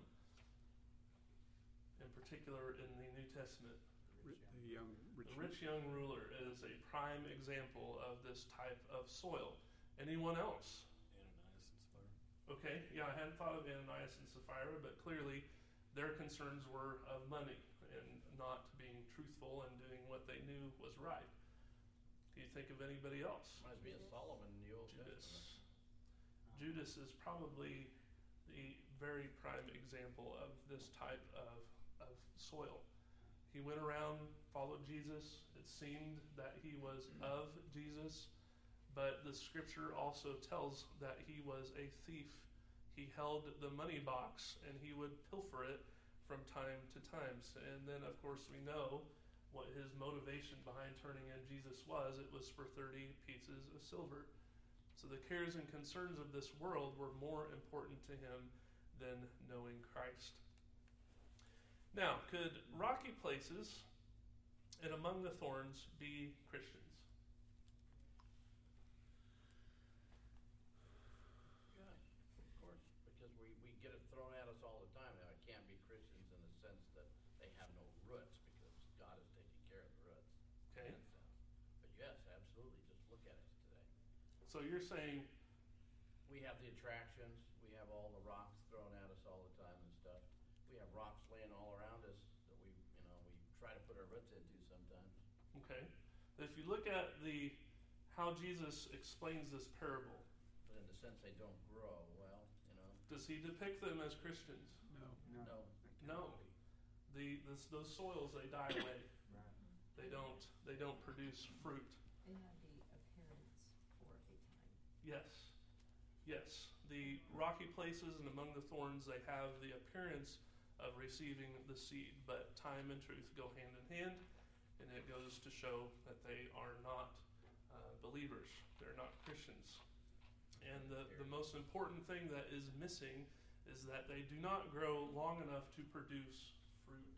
In particular in the New Testament? Ri- The young rich. The rich young ruler is a prime example of this type of soil. Anyone else? Ananias and Sapphira. Okay, yeah, I hadn't thought of Ananias and Sapphira, but clearly their concerns were of money and not being truthful and doing what they knew was right. Do you think of anybody else? Reminds me of Solomon in the Old Judas. Testament. Judas is probably the very prime example of this type of, of soil. He went around, followed Jesus. It seemed that he was of Jesus, but the scripture also tells that he was a thief. He held the money box and he would pilfer it from time to times. And then, of course, we know what his motivation behind turning in Jesus was. It was for thirty pieces of silver. So the cares and concerns of this world were more important to him than knowing Christ. Now, could rocky places and among the thorns be Christians? Yeah, of course, because we, we get it thrown at us all the time. Now, it can't be Christians in the sense that they have no roots because God is taking care of the roots. Okay. And, uh, but yes, absolutely. Just look at us today. So you're saying, We have the attractions. We have all the rocks thrown at us all the time and stuff. We have rocks laying all around us that we, you know, we try to put our roots into sometimes. okay, if you look at the how Jesus explains this parable, But in the sense they don't grow, well, you know, does he depict them as Christians? No. No. no. No. The this, those soils, they die away. Right. They don't they don't produce fruit. They have the appearance for a time. Yes. Yes. The rocky places and among the thorns, they have the appearance of receiving the seed, but time and truth go hand in hand, and it goes to show that they are not uh, believers. They're not Christians. And the, the most important thing that is missing is that they do not grow long enough to produce fruit.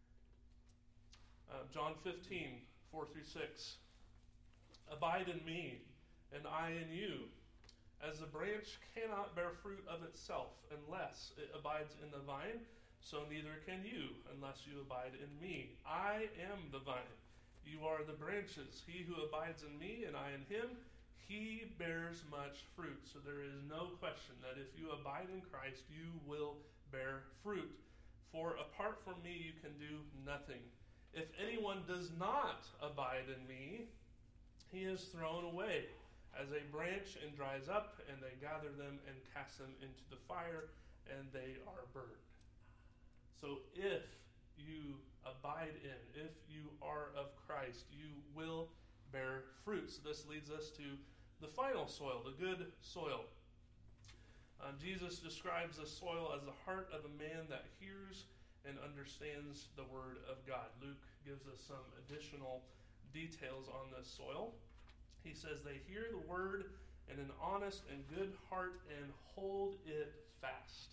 Uh, John fifteen, four through six. Abide in me, and I in you. As the branch cannot bear fruit of itself unless it abides in the vine, so neither can you unless you abide in me. I am the vine. You are the branches. He who abides in me and I in him, he bears much fruit. So there is no question that if you abide in Christ, you will bear fruit. For apart from me, you can do nothing. If anyone does not abide in me, he is thrown away as a branch and dries up, and they gather them and cast them into the fire, and they are burned. So if you abide in, if you are of Christ, you will bear fruit. So this leads us to the final soil, the good soil. Uh, Jesus describes the soil as the heart of a man that hears and understands the word of God. Luke gives us some additional details on this soil. He says they hear the word in an honest and good heart and hold it fast.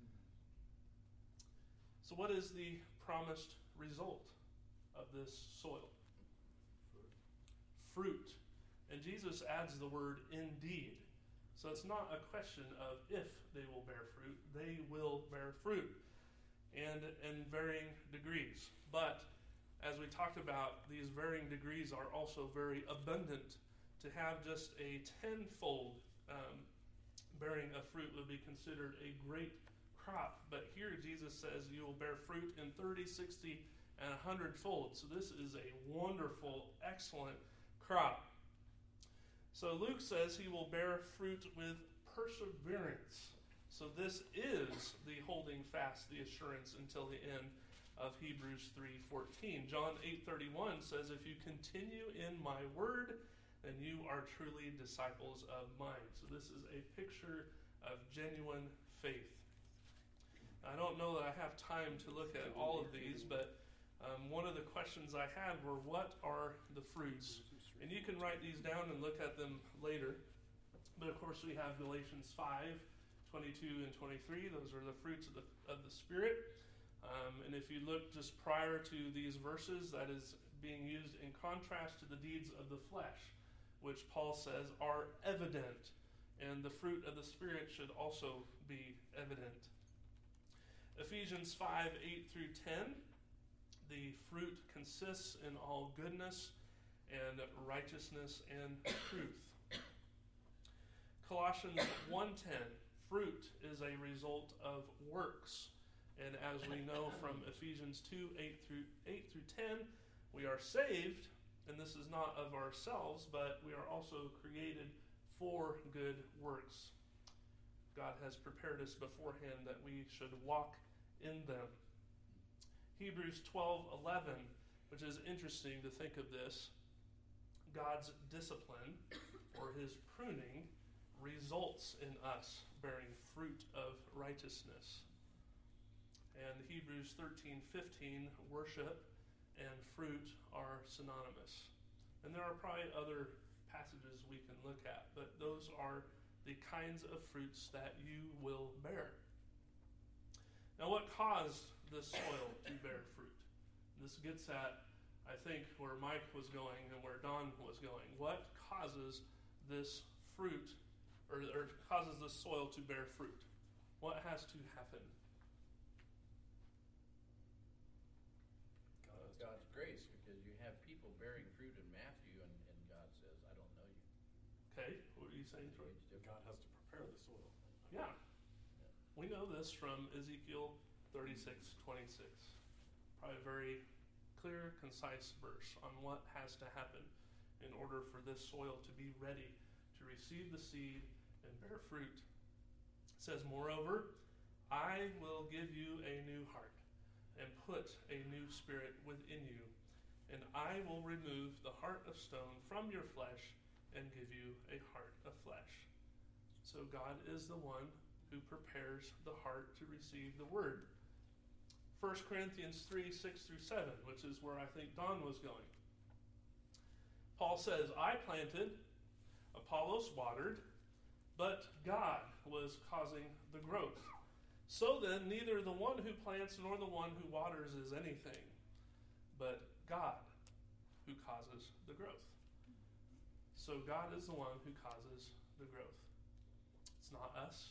So what is the promised result of this soil? Fruit. And Jesus adds the word indeed. So it's not a question of if they will bear fruit. They will bear fruit. And in varying degrees. But as we talked about, these varying degrees are also very abundant. To have just a tenfold um, bearing of fruit would be considered a great crop. But here Jesus says you will bear fruit in thirty, sixty, and one hundred fold. So this is a wonderful, excellent crop. So Luke says he will bear fruit with perseverance. So this is the holding fast, the assurance until the end of Hebrews three fourteen. John eight thirty-one says, if you continue in my word, then you are truly disciples of mine. So this is a picture of genuine faith. I don't know that I have time to look at all of these, but um, one of the questions I had were, what are the fruits? And you can write these down and look at them later. But of course we have Galatians five, twenty-two and twenty-three. Those are the fruits of the, of the Spirit. Um, and if you look just prior to these verses, that is being used in contrast to the deeds of the flesh, which Paul says are evident, and the fruit of the Spirit should also be evident. Ephesians five, eight through ten, the fruit consists in all goodness and righteousness and truth. Colossians one ten, fruit is a result of works. And as we know from Ephesians two, eight through ten, we are saved. And this is not of ourselves, but we are also created for good works. God has prepared us beforehand that we should walk in them. Hebrews twelve eleven, which is interesting to think of this. God's discipline, or his pruning, results in us bearing fruit of righteousness. And Hebrews thirteen fifteen, worship and fruit are synonymous. And there are probably other passages we can look at, but those are the kinds of fruits that you will bear. Now, what caused the soil to bear fruit? This gets at, I think, where Mike was going and where Don was going. What causes this fruit, or, or causes the soil to bear fruit? What has to happen? God. God's grace, because you have people bearing fruit in Matthew, and, and God says, I don't know you. Okay, what are you saying, Troy? It's different. God has to prepare the soil. Yeah. We know this from Ezekiel thirty-six twenty-six. Probably a very clear, concise verse on what has to happen in order for this soil to be ready to receive the seed and bear fruit. It says, moreover, I will give you a new heart and put a new spirit within you, and I will remove the heart of stone from your flesh and give you a heart of flesh. So God is the one who prepares the heart to receive the word. First Corinthians three, six through seven, which is where I think Don was going. Paul says, I planted, Apollos watered, but God was causing the growth. So then, neither the one who plants nor the one who waters is anything, but God who causes the growth. So God is the one who causes the growth. It's not us.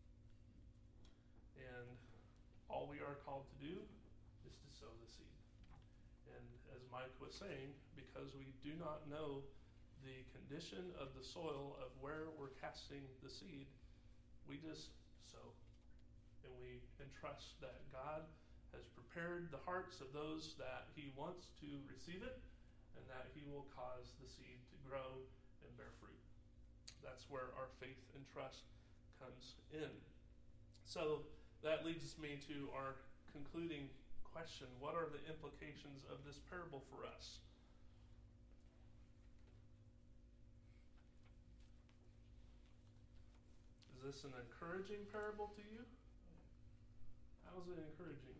And all we are called to do is to sow the seed. And as Mike was saying, because we do not know the condition of the soil of where we're casting the seed, we just sow. And we entrust that God has prepared the hearts of those that he wants to receive it, and that he will cause the seed to grow and bear fruit. That's where our faith and trust comes in. So that leads me to our concluding question. What are the implications of this parable for us? Is this an encouraging parable to you? How is it encouraging?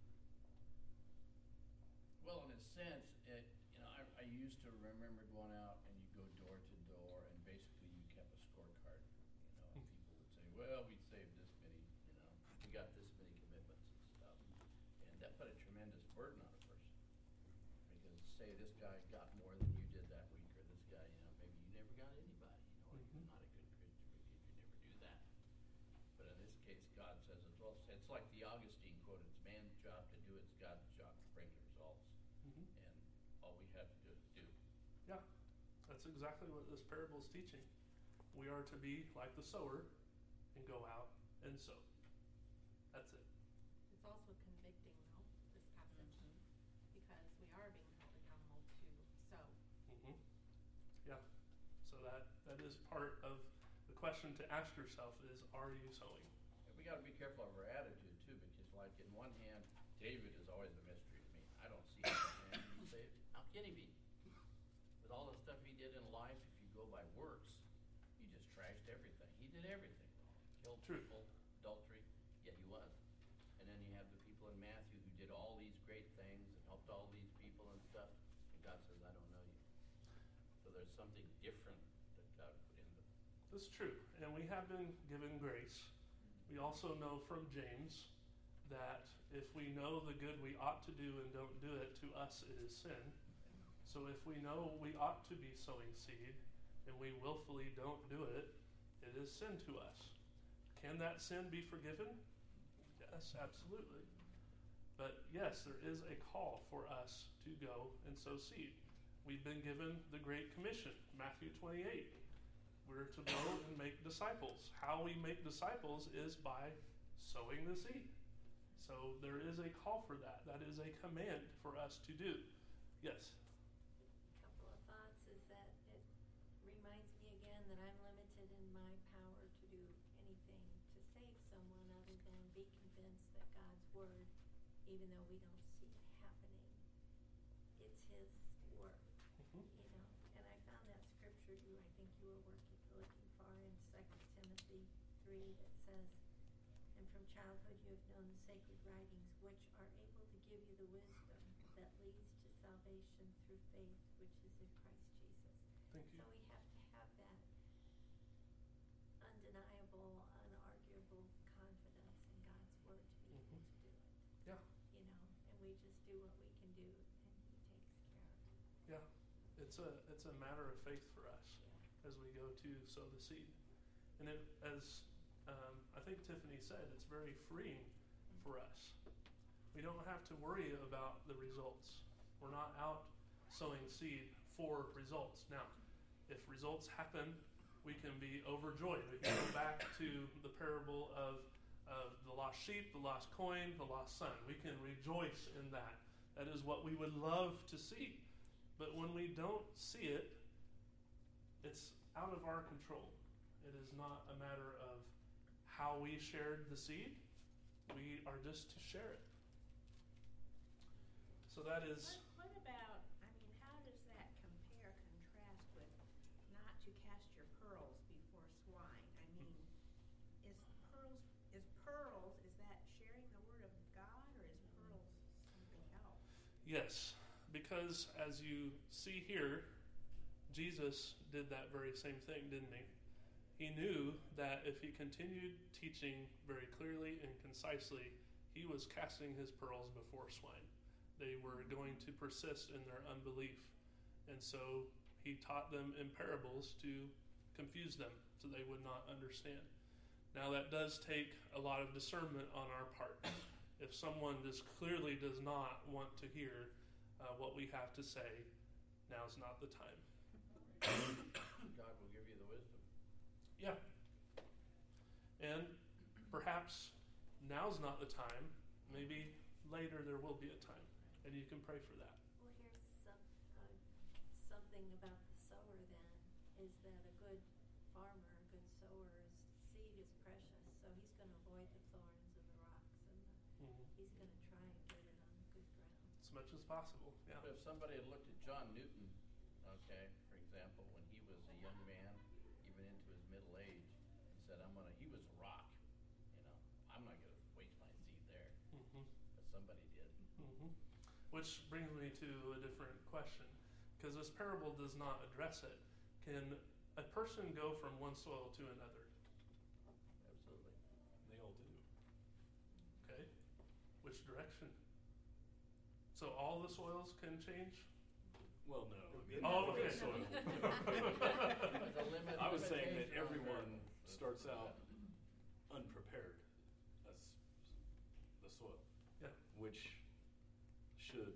Well, in a sense, it, you know, I, I used to remember going out and you go door to door, and basically you kept a scorecard, you know, and people would say, well, we saved this many, you know, we got this many commitments and stuff. And that put a tremendous burden on a person. Because say this guy got more than you did that week, or this guy, you know, maybe you never got anybody, you know, Mhm. you're not a good Christian if you never do that. But in this case, God says it's well, it's like the Augustine quote, it's man's job to do, it's God's job to bring the results. Mm-hmm. And all we have to do is do. Yeah, that's exactly what this parable is teaching. We are to be like the sower and go out and sow. That's it. It's also convicting, though, this passage, because we are being held accountable to sow. Mm-hmm. Yeah. So that that is part of the question to ask yourself is, are you sowing? And we got to be careful of our attitude too, because like in one hand, David is always a mystery to me. I don't see how the man can be saved. How can he be? With all the stuff he did in life, if you go by works, he just trashed everything. He did everything wrong. Killed True. people, adultery, yet he was. And then you have the people in Matthew who did all these great things and helped all these people and stuff. And God says, I don't know you. So there's something different that God put in them. That's true. And we have been given grace. We also know from James that if we know the good we ought to do and don't do it, to us it is sin. So if we know we ought to be sowing seed and we willfully don't do it, it is sin to us. Can that sin be forgiven? Yes, absolutely. But yes, there is a call for us to go and sow seed. We've been given the Great Commission, Matthew twenty-eight. We're to go and make disciples. How we make disciples is by sowing the seed. So there is a call for that. That is a command for us to do. Yes? Couple of thoughts is that it reminds me again that I'm limited in my power to do anything to and be convinced that God's word, even though we don't see it happening, it's his work, Mhm. you know. And I found that scripture you, I think you were working, looking for in Second Timothy three that says, and from childhood you have known the sacred writings, which are able to give you the wisdom that leads to salvation through faith, which is in Christ Jesus. Thank you. So we have to have that undeniable, unarguable confidence in God's word to be able Mhm. to do it, Yeah, you know, and we just do what we can do, and he takes care of it. yeah. It's a it's a matter of faith for us Yeah. as we go to sow the seed. And it, as um, I think Tiffany said, it's very freeing for us. We don't have to worry about the results. We're not out sowing seed for results. Now, if results happen, we can be overjoyed. We can go back to the parable of, of the lost sheep, the lost coin, the lost son. We can rejoice in that. That is what we would love to see. But when we don't see it, it's out of our control. It is not a matter of how we shared the seed. We are just to share it. So that is, What, what about, I mean, how does that compare, contrast with not to cast your pearls before swine? I mean, is pearls, is pearls, is that sharing the word of God, or is pearls something else? yes, because as you see here, Jesus did that very same thing, didn't he? He knew that if he continued teaching very clearly and concisely, he was casting his pearls before swine. They were going to persist in their unbelief. And so he taught them in parables to confuse them so they would not understand. Now that does take a lot of discernment on our part. If someone just clearly does not want to hear uh, what we have to say, now's not the time. God will give you the wisdom. Yeah. And perhaps now's not the time. Maybe later there will be a time. And you can pray for that. Well, here's some, uh, something about the sower then, is that a good farmer, a good sower's seed is precious, so he's gonna avoid the thorns and the rocks, and the, Mhm. he's gonna try and get it on good ground. As much as possible. Yeah. But if somebody had looked at John Newton, okay, for example, when he was a young man, even into his middle age, and said, I'm gonna, he was a rock, you know, I'm not gonna waste my seed there, Mm-hmm. but somebody did. Mm-hmm. Which brings me to a different question, because this parable does not address it. Can a person go from one soil to another? Absolutely. They all do. Okay. Which direction? So all the soils can change? Well, no. I mean, Oh, every okay. soil. There's a limit- I was saying that limitation on everyone there. starts out unprepared. That's the soil. Yeah. Which should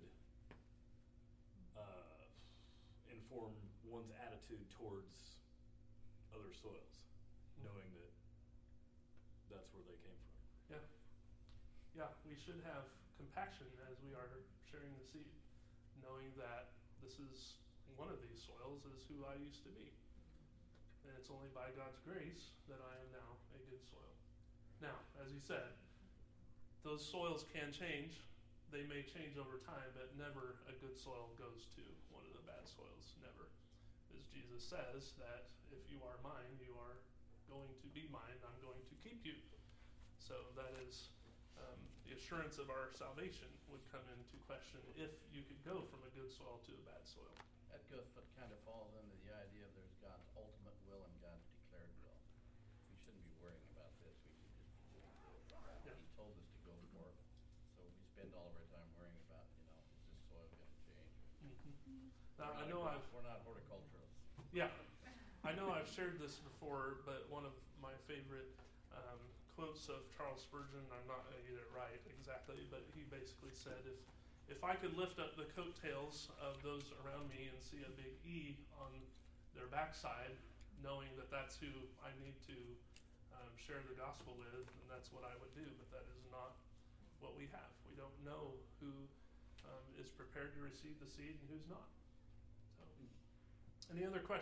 uh, inform one's attitude towards other soils, knowing that that's where they came from. Yeah. Yeah, we should have compassion as we are sharing the seed, knowing that this is one of these soils is who I used to be. And it's only by God's grace that I am now a good soil. Now, as you said, those soils can change. They may change over time, but never a good soil goes to one of the bad soils. Never. As Jesus says that if you are mine, you are going to be mine. I'm going to keep you. So that is um, the assurance of our salvation would come into question if you could go from a good soil to a bad soil. That goes, but kind of falls into the idea of there's God's ultimate will and God's declared will. We shouldn't be worrying about this. We should just be doing this. Yeah. He told us to go forth. So we spend all of our time worrying about, you know, is this soil going to change? Mm-hmm. Now, We're I not know a- I've We're not horticulturalists. Yeah, I know I've shared this before, but one of my favorite um, quotes of Charles Spurgeon, I'm not going to get it right exactly, but he basically said, if if I could lift up the coattails of those around me and see a big E on their backside, knowing that that's who I need to um, share the gospel with, then that's what I would do, but that is not what we have. We don't know who um, is prepared to receive the seed and who's not. So, any other questions?